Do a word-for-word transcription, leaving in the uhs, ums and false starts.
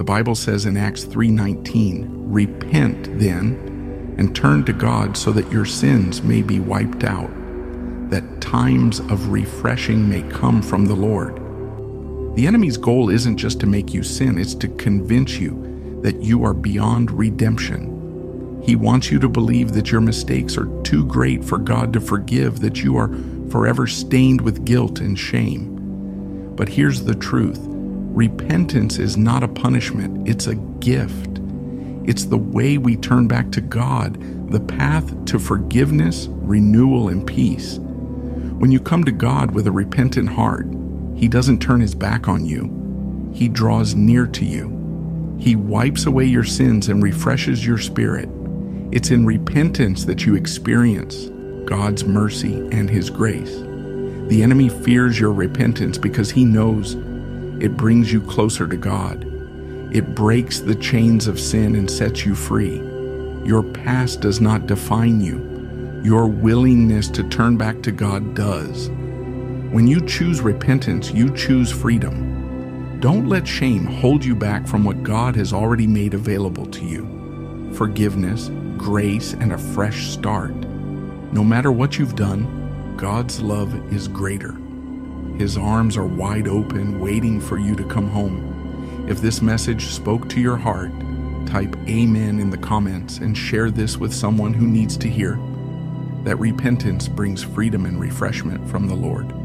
The Bible says in Acts three nineteen, "Repent then and turn to God so that your sins may be wiped out, that times of refreshing may come from the Lord." The enemy's goal isn't just to make you sin, it's to convince you that you are beyond redemption. He wants you to believe that your mistakes are too great for God to forgive, that you are forever stained with guilt and shame. But here's the truth. Repentance is not a punishment, it's a gift. It's the way we turn back to God, the path to forgiveness, renewal, and peace. When you come to God with a repentant heart, He doesn't turn His back on you. He draws near to you. He wipes away your sins and refreshes your spirit. It's in repentance that you experience God's mercy and His grace. The enemy fears your repentance because he knows it brings you closer to God. It breaks the chains of sin and sets you free. Your past does not define you. Your willingness to turn back to God does. When you choose repentance, you choose freedom. Don't let shame hold you back from what God has already made available to you. Forgiveness, grace, and a fresh start. No matter what you've done, God's love is greater. His arms are wide open, waiting for you to come home. If this message spoke to your heart, type Amen in the comments and share this with someone who needs to hear that repentance brings freedom and refreshment from the Lord.